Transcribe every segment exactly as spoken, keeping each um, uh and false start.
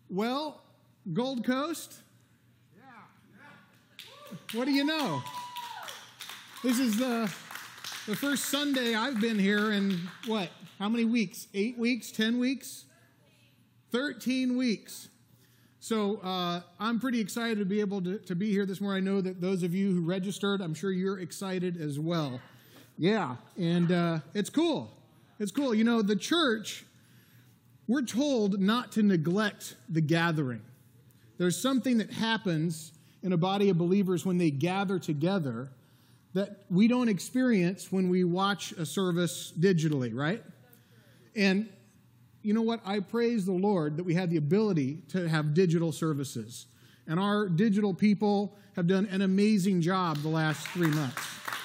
Well, Gold Coast, what do you know? This is the, the first Sunday I've been here in, what, how many weeks? Eight weeks? Ten weeks? Thirteen weeks. So uh, I'm pretty excited to be able to, to be here this morning. I know that those of you who registered, I'm sure you're excited as well. Yeah, and uh, it's cool. It's cool. You know, the church, we're told not to neglect the gathering. There's something that happens in a body of believers when they gather together that we don't experience when we watch a service digitally, right? And you know what? I praise the Lord that we had the ability to have digital services. And our digital people have done an amazing job the last three months.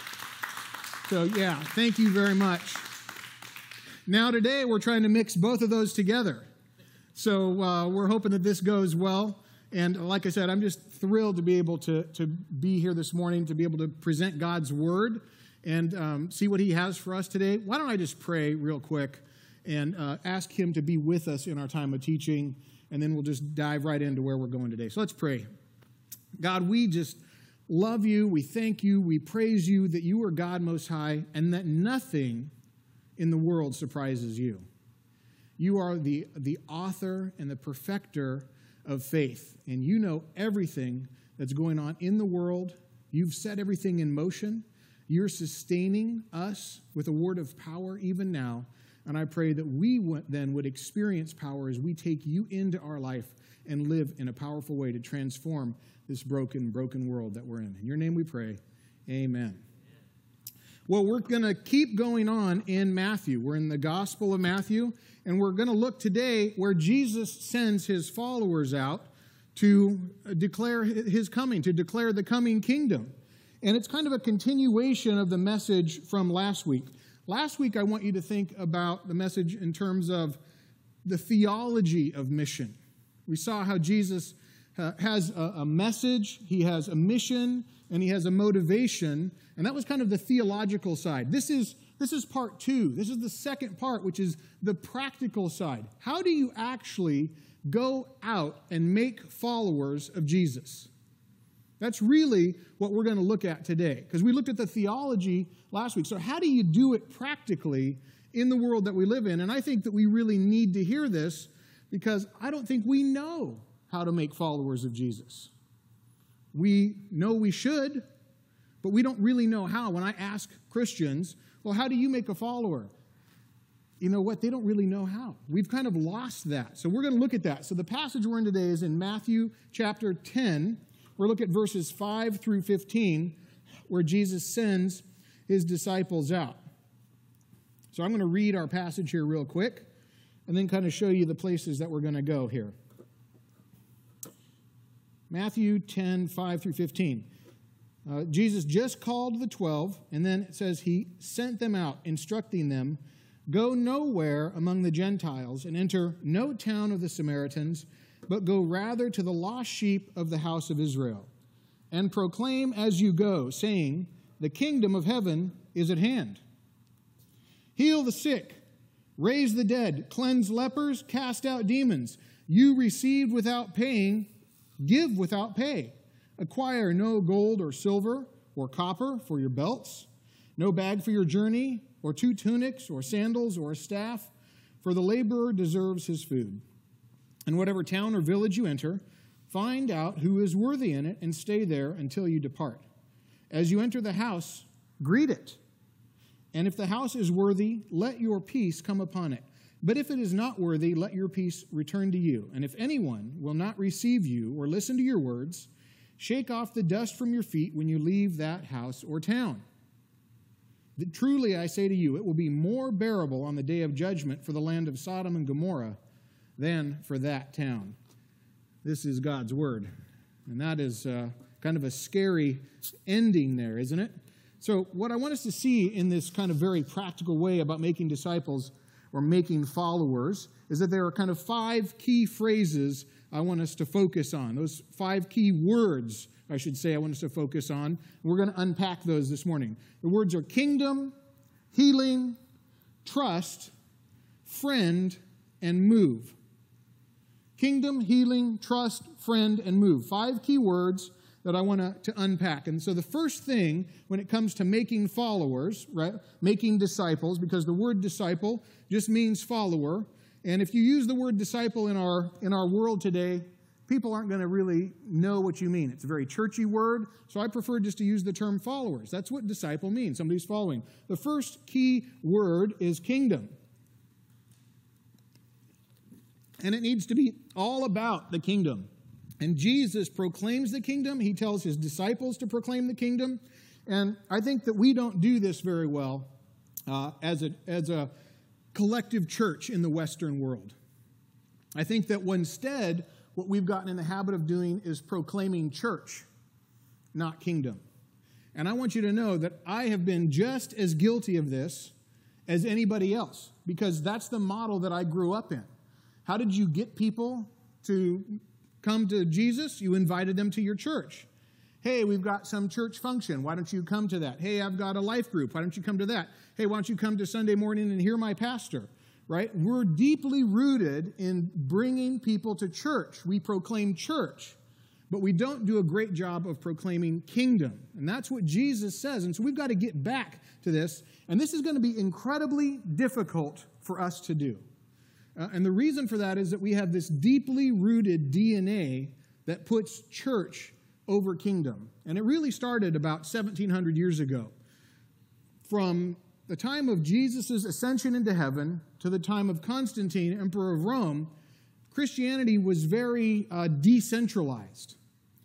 So, yeah, thank you very much. Now today, we're trying to mix both of those together. So uh, we're hoping that this goes well. And like I said, I'm just thrilled to be able to, to be here this morning, to be able to present God's Word and um, see what He has for us today. Why don't I just pray real quick and uh, ask Him to be with us in our time of teaching, and then we'll just dive right into where we're going today. So let's pray. God, we just love You. We thank You. We praise You that You are God Most High and that nothing in the world surprises You. You are the, the author and the perfecter of faith, and You know everything that's going on in the world. You've set everything in motion. You're sustaining us with a word of power even now. And I pray that we then would experience power as we take You into our life and live in a powerful way to transform this broken, broken world that we're in. In Your name we pray. Amen. Well, we're going to keep going on in Matthew. We're in the Gospel of Matthew, and we're going to look today where Jesus sends His followers out to declare His coming, to declare the coming kingdom. And it's kind of a continuation of the message from last week. Last week, I want you to think about the message in terms of the theology of mission. We saw how Jesus uh, has a, a message, He has a mission, and He has a motivation, and that was kind of the theological side. This is, this is part two. This is the second part, which is the practical side. How do you actually go out and make followers of Jesus? That's really what we're going to look at today, because we looked at the theology last week. So how do you do it practically in the world that we live in? And I think that we really need to hear this, because I don't think we know how to make followers of Jesus. We know we should, but we don't really know how. When I ask Christians, well, how do you make a follower? You know what? They don't really know how. We've kind of lost that. So we're going to look at that. So the passage we're in today is in Matthew chapter ten. We'll look at verses five through fifteen, where Jesus sends His disciples out. So I'm going to read our passage here real quick, and then kind of show you the places that we're going to go here. Matthew ten, five through fifteen. Uh, Jesus just called the twelve, and then it says He sent them out, instructing them, "Go nowhere among the Gentiles, and enter no town of the Samaritans, but go rather to the lost sheep of the house of Israel, and proclaim as you go, saying, the kingdom of heaven is at hand. Heal the sick, raise the dead, cleanse lepers, cast out demons. You received without paying, give without pay. Acquire no gold or silver or copper for your belts, no bag for your journey, or two tunics, or sandals, or a staff, for the laborer deserves his food. And whatever town or village you enter, find out who is worthy in it, and stay there until you depart. As you enter the house, greet it. And if the house is worthy, let your peace come upon it. But if it is not worthy, let your peace return to you. And if anyone will not receive you or listen to your words, shake off the dust from your feet when you leave that house or town. Truly, I say to you, it will be more bearable on the day of judgment for the land of Sodom and Gomorrah than for that town." This is God's word. And that is uh, kind of a scary ending there, isn't it? So what I want us to see in this kind of very practical way about making disciples or making followers is that there are kind of five key phrases I want us to focus on. Those five key words, I should say, I want us to focus on. We're going to unpack those this morning. The words are kingdom, healing, trust, friend, and move. Kingdom, healing, trust, friend, and move. Five key words that I want to, to unpack. And so the first thing when it comes to making followers, right, making disciples, because the word disciple just means follower. And if you use the word disciple in our in our world today, people aren't going to really know what you mean. It's a very churchy word, so I prefer just to use the term followers. That's what disciple means, somebody who's following. The first key word is kingdom. And it needs to be all about the kingdom. And Jesus proclaims the kingdom. He tells his disciples to proclaim the kingdom. And I think that we don't do this very well uh, as a, as a collective church in the Western world. I think that instead, what we've gotten in the habit of doing is proclaiming church, not kingdom. And I want you to know that I have been just as guilty of this as anybody else, because that's the model that I grew up in. How did you get people to come to Jesus? You invited them to your church. Hey, we've got some church function. Why don't you come to that? Hey, I've got a life group. Why don't you come to that? Hey, why don't you come to Sunday morning and hear my pastor? Right? We're deeply rooted in bringing people to church. We proclaim church, but we don't do a great job of proclaiming kingdom. And that's what Jesus says. And so we've got to get back to this. And this is going to be incredibly difficult for us to do. Uh, and the reason for that is that we have this deeply rooted D N A that puts church over kingdom. And it really started about seventeen hundred years ago. From the time of Jesus' ascension into heaven to the time of Constantine, Emperor of Rome, Christianity was very uh, decentralized.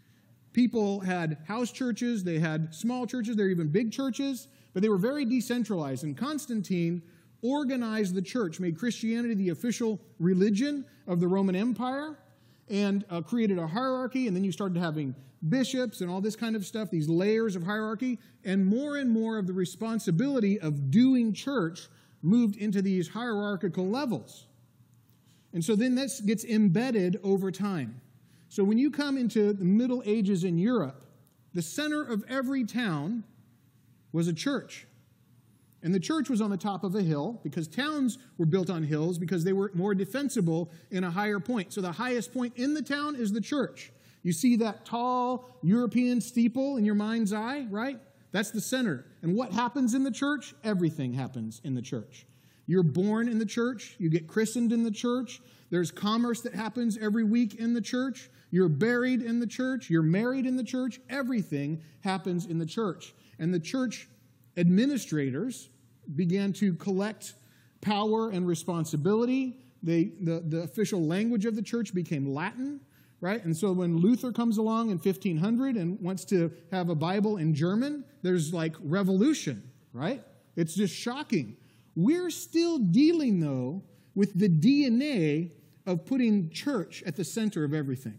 People had house churches, they had small churches, there were even big churches, but they were very decentralized. And Constantine organized the church, made Christianity the official religion of the Roman Empire, and uh, created a hierarchy, and then you started having bishops and all this kind of stuff, these layers of hierarchy, and more and more of the responsibility of doing church moved into these hierarchical levels. And so then this gets embedded over time. So when you come into the Middle Ages in Europe, the center of every town was a church. And the church was on the top of a hill because towns were built on hills because they were more defensible in a higher point. So the highest point in the town is the church. You see that tall European steeple in your mind's eye, right? That's the center. And what happens in the church? Everything happens in the church. You're born in the church. You get christened in the church. There's commerce that happens every week in the church. You're buried in the church. You're married in the church. Everything happens in the church. And the church administrators began to collect power and responsibility. They, the, the official language of the church became Latin, right? And so when Luther comes along in fifteen hundred and wants to have a Bible in German, there's like revolution, right? It's just shocking. We're still dealing, though, with the D N A of putting church at the center of everything.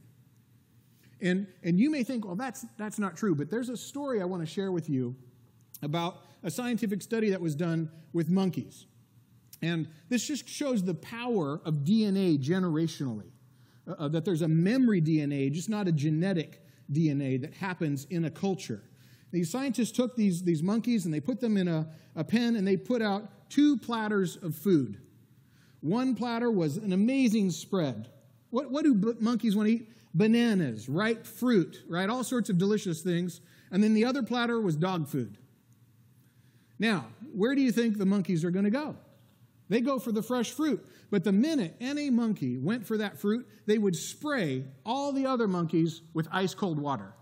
And, and you may think, well, that's, that's not true, but there's a story I want to share with you about a scientific study that was done with monkeys. And this just shows the power of D N A generationally, uh, that there's a memory D N A, just not a genetic D N A that happens in a culture. These scientists took these, these monkeys and they put them in a, a pen and they put out two platters of food. One platter was an amazing spread. What, what do b- monkeys want to eat? Bananas, ripe fruit, right? All sorts of delicious things. And then the other platter was dog food. Now, where do you think the monkeys are going to go? They go for the fresh fruit. But the minute any monkey went for that fruit, they would spray all the other monkeys with ice-cold water.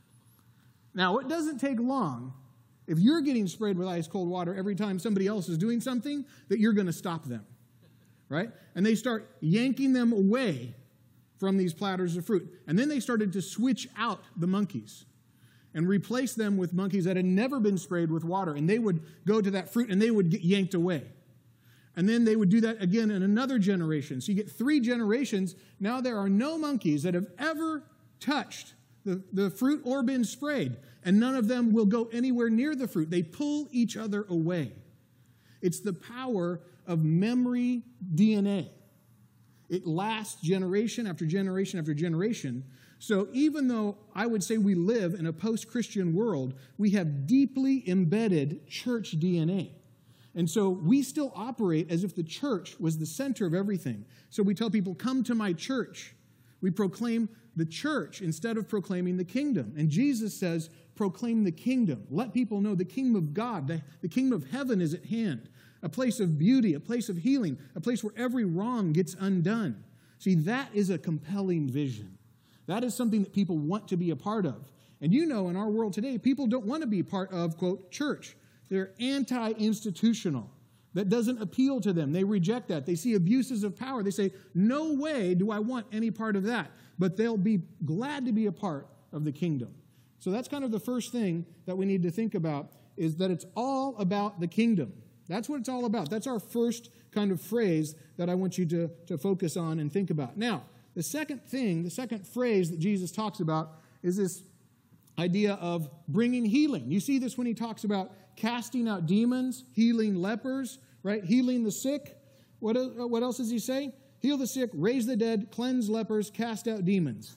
Now, it doesn't take long, if you're getting sprayed with ice-cold water every time somebody else is doing something, that you're going to stop them, right? And they start yanking them away from these platters of fruit. And then they started to switch out the monkeys and replace them with monkeys that had never been sprayed with water. And they would go to that fruit and they would get yanked away. And then they would do that again in another generation. So you get three generations. Now there are no monkeys that have ever touched the, the fruit or been sprayed. And none of them will go anywhere near the fruit. They pull each other away. It's the power of memory D N A. It lasts generation after generation after generation. So even though I would say we live in a post-Christian world, we have deeply embedded church D N A. And so we still operate as if the church was the center of everything. So we tell people, come to my church. We proclaim the church instead of proclaiming the kingdom. And Jesus says, proclaim the kingdom. Let people know the kingdom of God, the, the kingdom of heaven is at hand. A place of beauty, a place of healing, a place where every wrong gets undone. See, that is a compelling vision. That is something that people want to be a part of. And you know, in our world today, people don't want to be part of, quote, church. They're anti-institutional. That doesn't appeal to them. They reject that. They see abuses of power. They say, no way do I want any part of that. But they'll be glad to be a part of the kingdom. So that's kind of the first thing that we need to think about, is that it's all about the kingdom. That's what it's all about. That's our first kind of phrase that I want you to, to focus on and think about. Now, the second thing, the second phrase that Jesus talks about is this idea of bringing healing. You see this when he talks about casting out demons, healing lepers, right? Healing the sick. What, what else does he say? Heal the sick, raise the dead, cleanse lepers, cast out demons.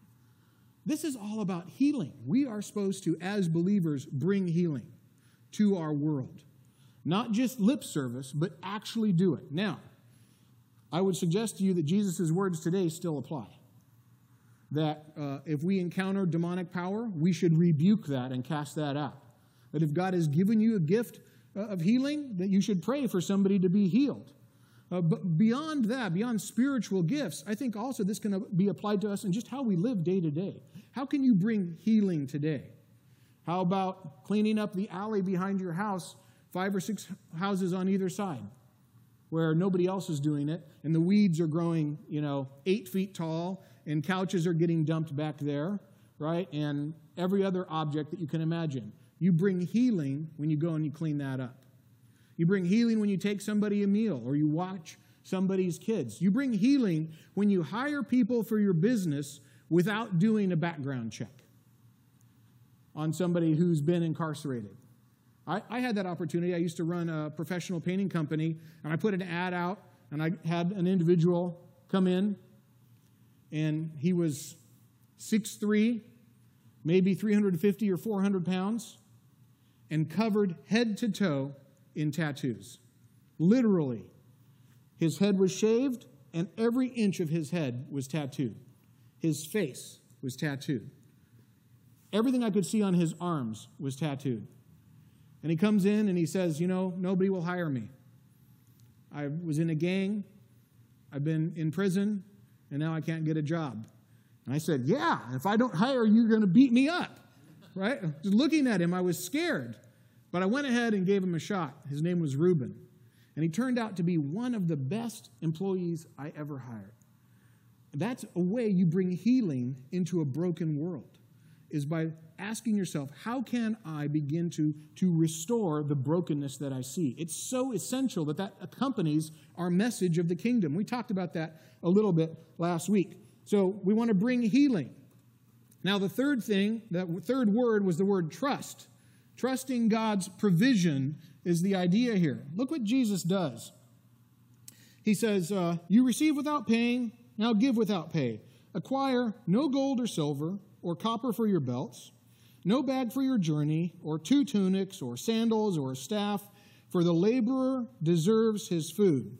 This is all about healing. We are supposed to, as believers, bring healing to our world. Not just lip service, but actually do it. Now, I would suggest to you that Jesus' words today still apply. That uh, if we encounter demonic power, we should rebuke that and cast that out. That if God has given you a gift uh, of healing, that you should pray for somebody to be healed. Uh, but beyond that, beyond spiritual gifts, I think also this can be applied to us in just how we live day to day. How can you bring healing today? How about cleaning up the alley behind your house, five or six houses on either side, where nobody else is doing it, and the weeds are growing, you know, eight feet tall, and couches are getting dumped back there, right? And every other object that you can imagine. You bring healing when you go and you clean that up. You bring healing when you take somebody a meal or you watch somebody's kids. You bring healing when you hire people for your business without doing a background check on somebody who's been incarcerated. I, I had that opportunity. I used to run a professional painting company, and I put an ad out, and I had an individual come in, and he was six foot three, maybe three hundred fifty or four hundred pounds, and covered head to toe in tattoos. Literally. His head was shaved, and every inch of his head was tattooed. His face was tattooed. Everything I could see on his arms was tattooed. And he comes in and he says, you know, nobody will hire me. I was in a gang, I've been in prison, and now I can't get a job. And I said, yeah, if I don't hire you, you're going to beat me up, right? Just looking at him, I was scared. But I went ahead and gave him a shot. His name was Reuben. And he turned out to be one of the best employees I ever hired. That's a way you bring healing into a broken world, is by asking yourself, how can I begin to, to restore the brokenness that I see? It's so essential that that accompanies our message of the kingdom. We talked about that a little bit last week. So we want to bring healing. Now the third thing, that third word was the word trust. Trusting God's provision is the idea here. Look what Jesus does. He says, uh, you receive without paying, now give without pay. Acquire no gold or silver or copper for your belts, no bag for your journey, or two tunics, or sandals, or a staff, for the laborer deserves his food.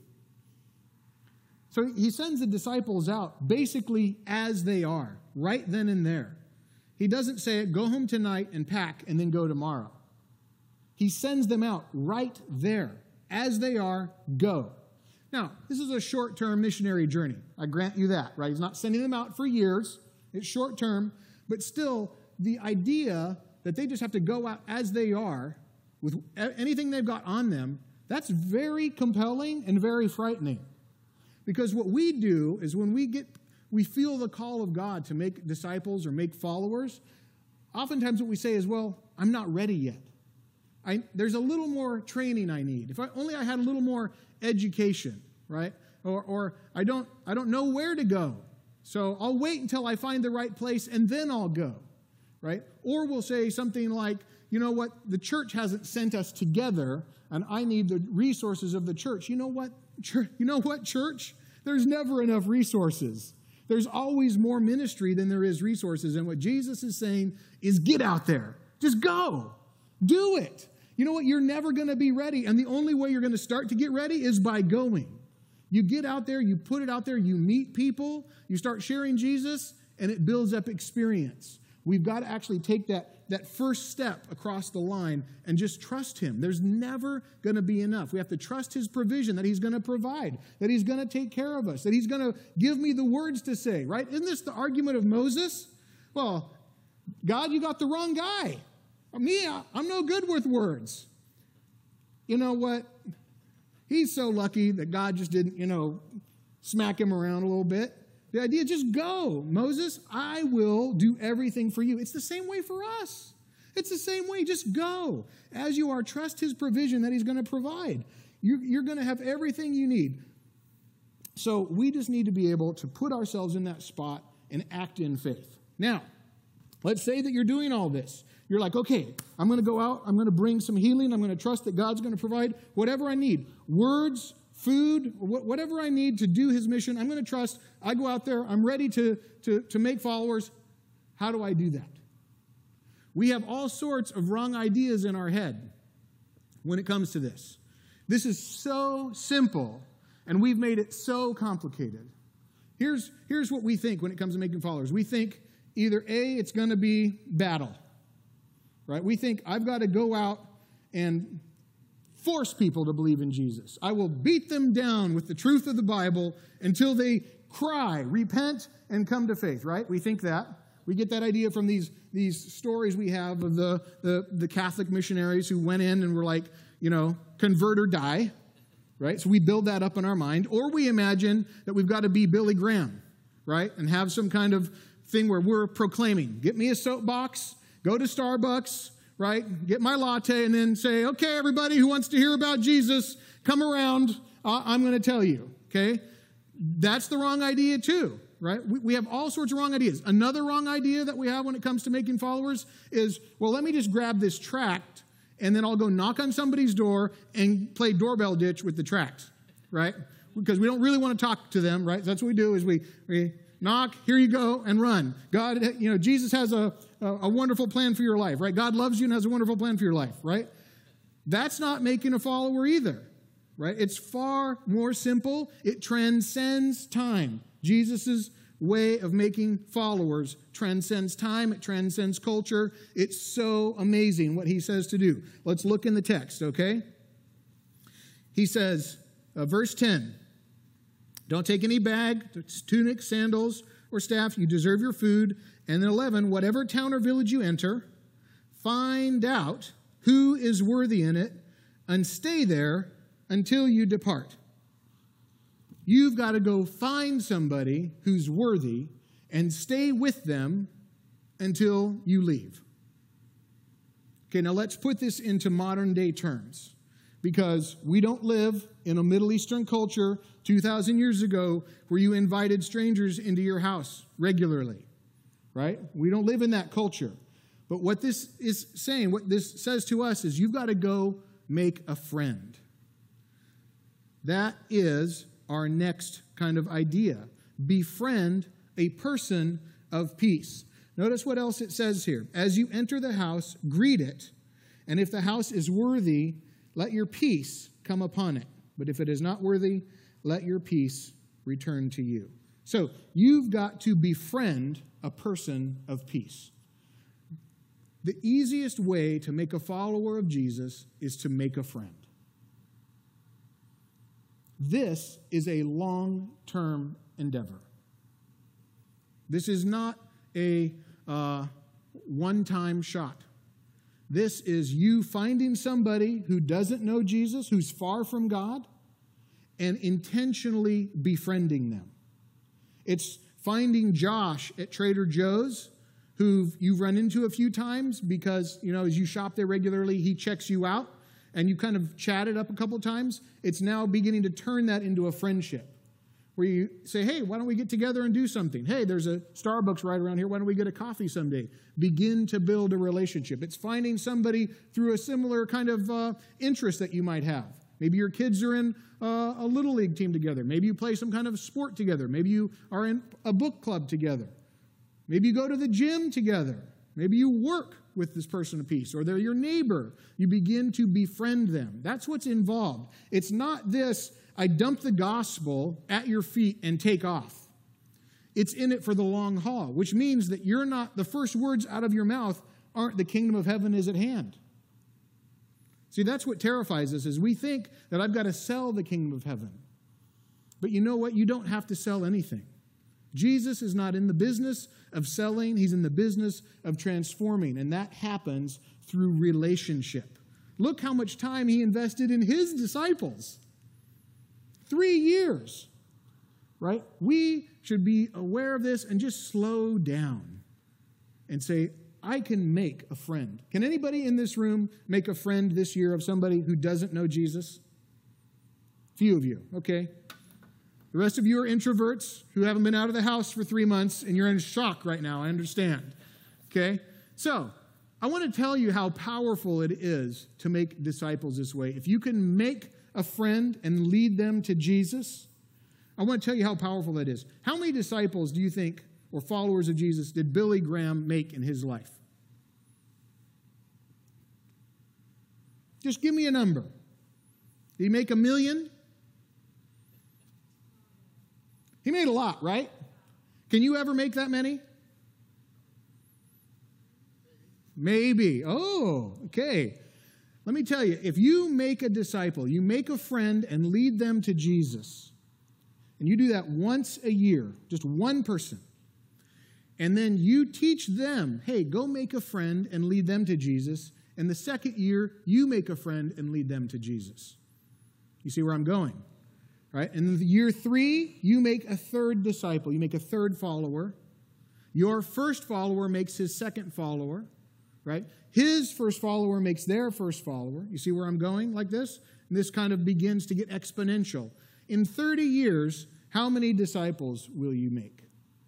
So he sends the disciples out basically as they are, right then and there. He doesn't say, go home tonight and pack and then go tomorrow. He sends them out right there. As they are, go. Now, this is a short-term missionary journey. I grant you that, right? He's not sending them out for years. It's short-term. But still, the idea that they just have to go out as they are with anything they've got on them, that's very compelling and very frightening. Because what we do is when we get, we feel the call of God to make disciples or make followers, oftentimes what we say is, well, I'm not ready yet. I, there's a little more training I need. If I, only I had a little more education, right? Or, or I don't, I don't know where to go. So I'll wait until I find the right place and then I'll go, right? Or we'll say something like, you know what, the church hasn't sent us together and I need the resources of the church. You know what, church, you know what, church? There's never enough resources. There's always more ministry than there is resources. And what Jesus is saying is get out there. Just go. Do it. You know what? You're never going to be ready. And the only way you're going to start to get ready is by going. You get out there, you put it out there, you meet people, you start sharing Jesus, and it builds up experience. We've got to actually take that, that first step across the line and just trust him. There's never going to be enough. We have to trust his provision, that he's going to provide, that he's going to take care of us, that he's going to give me the words to say, right? Isn't this the argument of Moses? Well, God, you got the wrong guy. Me, I'm no good with words. You know what? He's so lucky that God just didn't, you know, smack him around a little bit. The idea, just go. Moses, I will do everything for you. It's the same way for us. It's the same way. Just go. As you are, trust his provision that he's going to provide. You're, you're going to have everything you need. So we just need to be able to put ourselves in that spot and act in faith. Now, let's say that you're doing all this. You're like, okay, I'm going to go out. I'm going to bring some healing. I'm going to trust that God's going to provide whatever I need. Words, food, whatever I need to do his mission, I'm going to trust. I go out there. I'm ready to, to, to make followers. How do I do that? We have all sorts of wrong ideas in our head when it comes to this. This is so simple, and we've made it so complicated. Here's, here's what we think when it comes to making followers. We think either A, it's going to be battle. Right? We think I've got to go out and force people to believe in Jesus. I will beat them down with the truth of the Bible until they cry, repent, and come to faith, right? We think that. We get that idea from these, these stories we have of the, the, the Catholic missionaries who went in and were like, you know, convert or die, right? So we build that up in our mind. Or we imagine that we've got to be Billy Graham, right? And have some kind of thing where we're proclaiming, get me a soapbox, go to Starbucks, right? Get my latte and then say, okay, everybody who wants to hear about Jesus, come around. Uh, I'm going to tell you, okay? That's the wrong idea too, right? We, we have all sorts of wrong ideas. Another wrong idea that we have when it comes to making followers is, well, let me just grab this tract and then I'll go knock on somebody's door and play doorbell ditch with the tract, right? Because we don't really want to talk to them, right? That's what we do is we, we knock, here you go, and run. God, you know, Jesus has a, a, a wonderful plan for your life, right? God loves you and has a wonderful plan for your life, right? That's not making a follower either, right? It's far more simple. It transcends time. Jesus' way of making followers transcends time. It transcends culture. It's so amazing what he says to do. Let's look in the text, okay? He says, uh, verse ten, don't take any bag, tunic, sandals, or staff. You deserve your food. And then eleven, whatever town or village you enter, find out who is worthy in it and stay there until you depart. You've got to go find somebody who's worthy and stay with them until you leave. Okay, now let's put this into modern day terms, because we don't live in a Middle Eastern culture two thousand years ago where you invited strangers into your house regularly, right? We don't live in that culture. But what this is saying, what this says to us is you've got to go make a friend. That is our next kind of idea. Befriend a person of peace. Notice what else it says here. As you enter the house, greet it, and if the house is worthy, let your peace come upon it. But if it is not worthy, let your peace return to you. So you've got to befriend a person of peace. The easiest way to make a follower of Jesus is to make a friend. This is a long-term endeavor. This is not a uh, one-time shot. This is you finding somebody who doesn't know Jesus, who's far from God, and intentionally befriending them. It's finding Josh at Trader Joe's, who you've run into a few times because, you know, as you shop there regularly, he checks you out, and you kind of chatted up a couple times. It's now beginning to turn that into a friendship, where you say, hey, why don't we get together and do something? Hey, there's a Starbucks right around here. Why don't we get a coffee someday? Begin to build a relationship. It's finding somebody through a similar kind of uh, interest that you might have. Maybe your kids are in uh, a Little League team together. Maybe you play some kind of sport together. Maybe you are in a book club together. Maybe you go to the gym together. Maybe you work with this person of peace, or they're your neighbor. You begin to befriend them. That's what's involved. It's not this, I dump the gospel at your feet and take off. It's in it for the long haul, which means that you're not, the first words out of your mouth aren't the kingdom of heaven is at hand. See, that's what terrifies us, is we think that I've got to sell the kingdom of heaven. But you know what? You don't have to sell anything. Jesus is not in the business of selling. He's in the business of transforming, and that happens through relationship. Look how much time he invested in his disciples. Three years, right? We should be aware of this and just slow down and say, I can make a friend. Can anybody in this room make a friend this year of somebody who doesn't know Jesus? Few of you, okay. The rest of you are introverts who haven't been out of the house for three months, and you're in shock right now, I understand, okay? So, I want to tell you how powerful it is to make disciples this way. If you can make a friend and lead them to Jesus, I want to tell you how powerful that is. How many disciples do you think, or followers of Jesus, did Billy Graham make in his life? Just give me a number. Did he make a million? He made a lot, right? Can you ever make that many? Maybe. Oh, okay. Let me tell you, if you make a disciple, you make a friend and lead them to Jesus, and you do that once a year, just one person, and then you teach them, hey, go make a friend and lead them to Jesus, and the second year, you make a friend and lead them to Jesus. You see where I'm going? Right? And in year three, you make a third disciple. You make a third follower. Your first follower makes his second follower. Right? His first follower makes their first follower. You see where I'm going like this? And this kind of begins to get exponential. In thirty years, how many disciples will you make?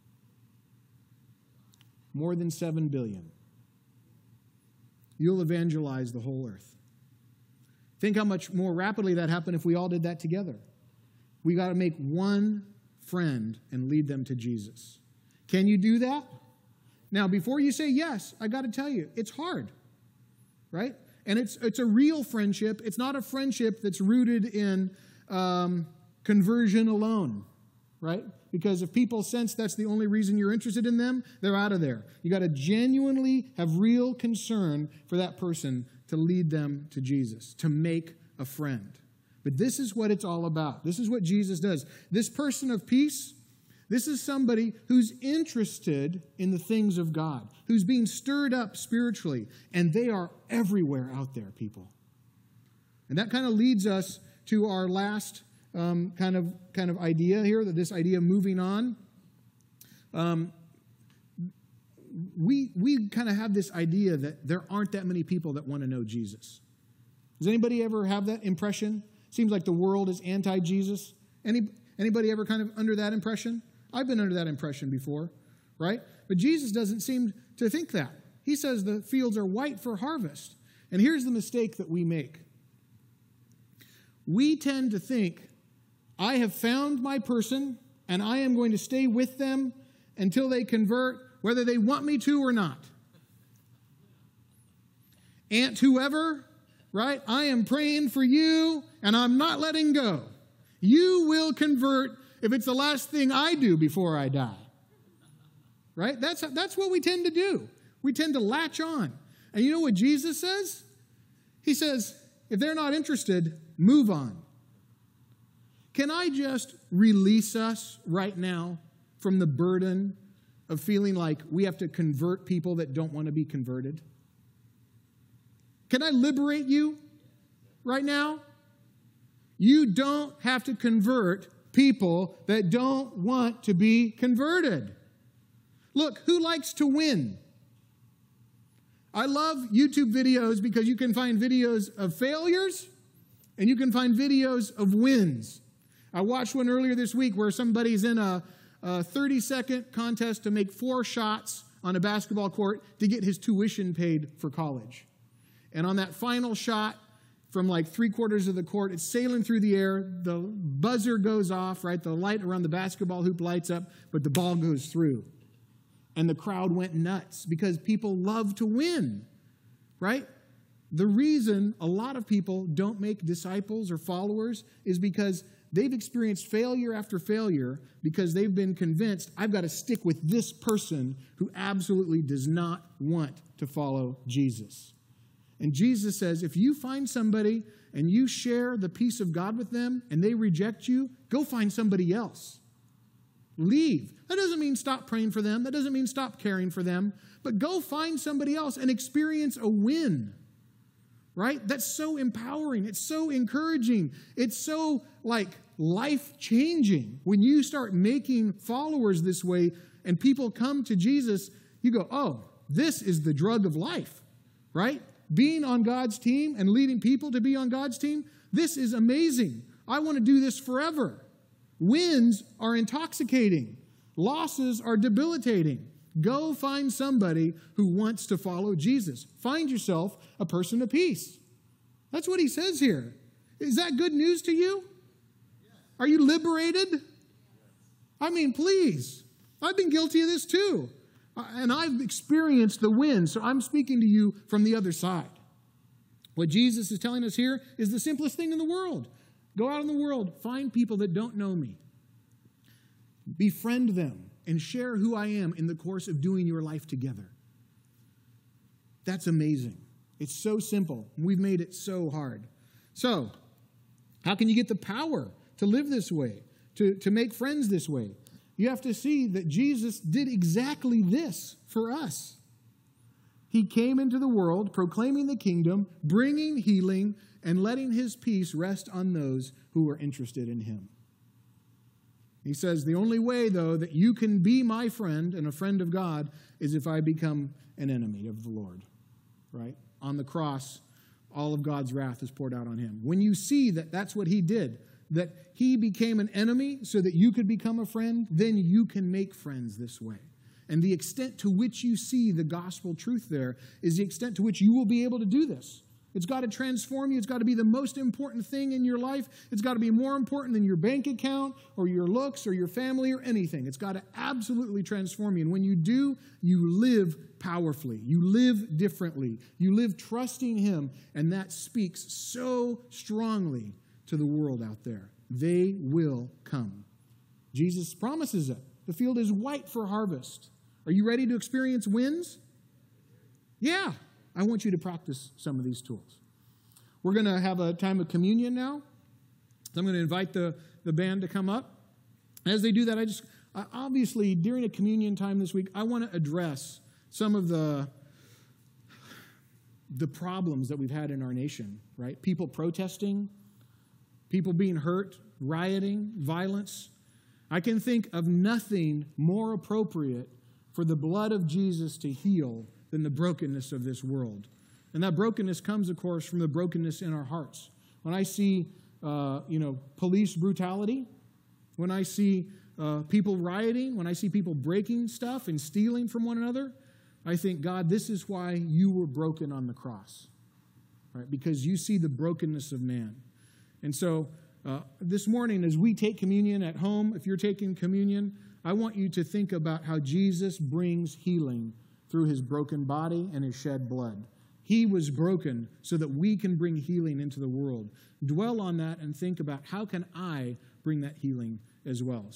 More than seven billion. You'll evangelize the whole earth. Think how much more rapidly that happened if we all did that together. We got to make one friend and lead them to Jesus. Can you do that? Now, before you say yes, I got to tell you, it's hard, right? And it's it's a real friendship. It's not a friendship that's rooted in um, conversion alone, right? Because if people sense that's the only reason you're interested in them, they're out of there. You got to genuinely have real concern for that person to lead them to Jesus, to make a friend. But this is what it's all about. This is what Jesus does. This person of peace, this is somebody who's interested in the things of God, who's being stirred up spiritually, and they are everywhere out there, people. And that kind of leads us to our last um, kind of kind of idea here, that this idea of moving on. Um, we we kind of have this idea that there aren't that many people that want to know Jesus. Does anybody ever have that impression? Seems like the world is anti-Jesus. Any, anybody ever kind of under that impression? I've been under that impression before, right? But Jesus doesn't seem to think that. He says the fields are white for harvest. And here's the mistake that we make. We tend to think, I have found my person, and I am going to stay with them until they convert, whether they want me to or not. Aunt whoever, right? I am praying for you, and I'm not letting go. You will convert if it's the last thing I do before I die. Right? That's, that's what we tend to do. We tend to latch on. And you know what Jesus says? He says, if they're not interested, move on. Can I just release us right now from the burden of feeling like we have to convert people that don't want to be converted? Can I liberate you right now? You don't have to convert people that don't want to be converted. Look, who likes to win? I love YouTube videos because you can find videos of failures and you can find videos of wins. I watched one earlier this week where somebody's in a thirty-second contest to make four shots on a basketball court to get his tuition paid for college. And on that final shot, from like three quarters of the court, it's sailing through the air. The buzzer goes off, right? The light around the basketball hoop lights up, but the ball goes through. And the crowd went nuts because people love to win, right? The reason a lot of people don't make disciples or followers is because they've experienced failure after failure because they've been convinced, I've got to stick with this person who absolutely does not want to follow Jesus. And Jesus says, if you find somebody and you share the peace of God with them and they reject you, go find somebody else. Leave. That doesn't mean stop praying for them. That doesn't mean stop caring for them. But go find somebody else and experience a win. Right? That's so empowering. It's so encouraging. It's so like life-changing. When you start making followers this way and people come to Jesus, you go, oh, this is the drug of life. Right? Being on God's team and leading people to be on God's team, this is amazing. I want to do this forever. Wins are intoxicating. Losses are debilitating. Go find somebody who wants to follow Jesus. Find yourself a person of peace. That's what he says here. Is that good news to you? Are you liberated? I mean, please. I've been guilty of this too. And I've experienced the win, so I'm speaking to you from the other side. What Jesus is telling us here is the simplest thing in the world. Go out in the world, find people that don't know me. Befriend them and share who I am in the course of doing your life together. That's amazing. It's so simple. We've made it so hard. So, how can you get the power to live this way, to, to make friends this way? You have to see that Jesus did exactly this for us. He came into the world proclaiming the kingdom, bringing healing, and letting his peace rest on those who were interested in him. He says, the only way, though, that you can be my friend and a friend of God is if I become an enemy of the Lord, right? On the cross, all of God's wrath is poured out on him. When you see that that's what he did, that he became an enemy so that you could become a friend, then you can make friends this way. And the extent to which you see the gospel truth there is the extent to which you will be able to do this. It's got to transform you. It's got to be the most important thing in your life. It's got to be more important than your bank account or your looks or your family or anything. It's got to absolutely transform you. And when you do, you live powerfully. You live differently. You live trusting him. And that speaks so strongly to the world out there. They will come. Jesus promises it. The field is white for harvest. Are you ready to experience wins? Yeah. I want you to practice some of these tools. We're going to have a time of communion now. So I'm going to invite the, the band to come up. As they do that, I just, uh, obviously, during a communion time this week, I want to address some of the, the problems that we've had in our nation, right? People protesting, people being hurt, rioting, violence. I can think of nothing more appropriate for the blood of Jesus to heal than the brokenness of this world. And that brokenness comes, of course, from the brokenness in our hearts. When I see, uh, you know, police brutality, when I see uh, people rioting, when I see people breaking stuff and stealing from one another, I think, God, this is why you were broken on the cross, right? Because you see the brokenness of man. And so uh, this morning, as we take communion at home, if you're taking communion, I want you to think about how Jesus brings healing through his broken body and his shed blood. He was broken so that we can bring healing into the world. Dwell on that and think about, how can I bring that healing as well?